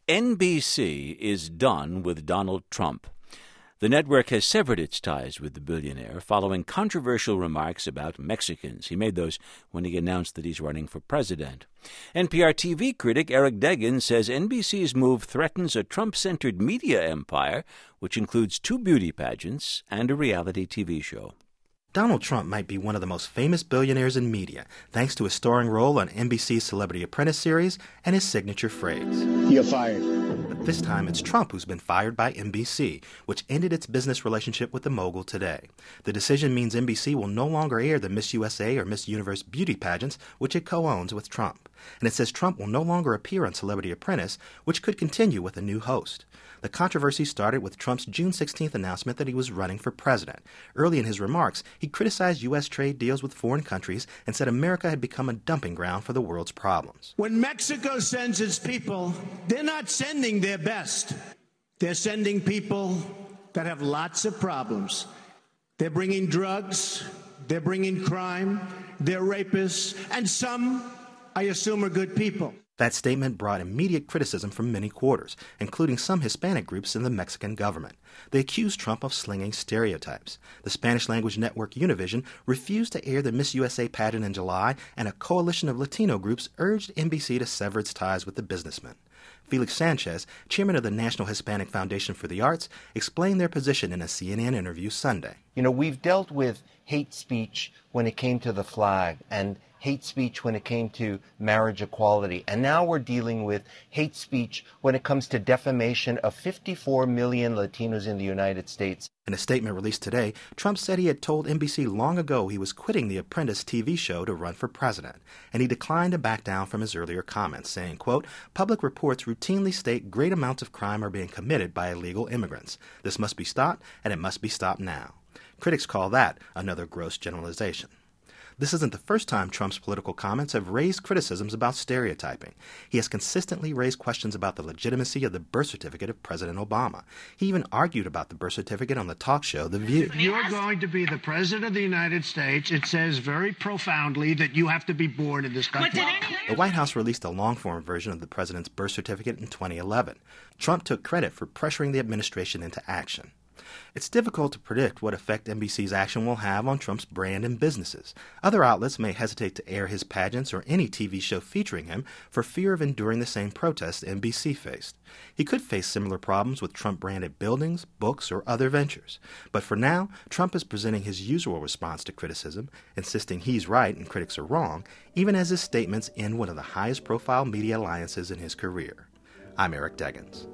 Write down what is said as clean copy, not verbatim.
NBC is done with Donald Trump. The network has severed its ties with the billionaire following controversial remarks about Mexicans. He made those when he announced that he's running for president. NPR TV critic Eric Deggans says NBC's move threatens a Trump-centered media empire, which includes 2 beauty pageants and a reality TV show. Donald Trump might be one of the most famous billionaires in media, thanks to his starring role on NBC's Celebrity Apprentice series and his signature phrase. You're fired. But this time it's Trump who's been fired by NBC, which ended its business relationship with the mogul today. The decision means NBC will no longer air the Miss USA or Miss Universe beauty pageants, which it co-owns with Trump. And it says Trump will no longer appear on Celebrity Apprentice, which could continue with a new host. The controversy started with Trump's June 16th announcement that he was running for president. Early in his remarks, he criticized U.S. trade deals with foreign countries and said America had become a dumping ground for the world's problems. When Mexico sends its people, they're not sending their best. They're sending people that have lots of problems. They're bringing drugs, they're bringing crime, they're rapists, and some, I assume, are good people. That statement brought immediate criticism from many quarters, including some Hispanic groups in the Mexican government. They accused Trump of slinging stereotypes. The Spanish-language network Univision refused to air the Miss USA pageant in July, and a coalition of Latino groups urged NBC to sever its ties with the businessman. Felix Sanchez, chairman of the National Hispanic Foundation for the Arts, explained their position in a CNN interview Sunday. We've dealt with hate speech when it came to the flag and hate speech when it came to marriage equality. And now we're dealing with hate speech when it comes to defamation of 54 million Latinos in the United States. In a statement released today, Trump said he had told NBC long ago he was quitting the Apprentice TV show to run for president, and he declined to back down from his earlier comments, saying, quote, "Public reports routinely state great amounts of crime are being committed by illegal immigrants. This must be stopped, and it must be stopped now." Critics call that another gross generalization. This isn't the first time Trump's political comments have raised criticisms about stereotyping. He has consistently raised questions about the legitimacy of the birth certificate of President Obama. He even argued about the birth certificate on the talk show The View. You're going to be the President of the United States. It says very profoundly that you have to be born in this country. The White House released a long-form version of the president's birth certificate in 2011. Trump took credit for pressuring the administration into action. It's difficult to predict what effect NBC's action will have on Trump's brand and businesses. Other outlets may hesitate to air his pageants or any TV show featuring him for fear of enduring the same protests NBC faced. He could face similar problems with Trump-branded buildings, books, or other ventures. But for now, Trump is presenting his usual response to criticism, insisting he's right and critics are wrong, even as his statements end one of the highest-profile media alliances in his career. I'm Eric Deggans.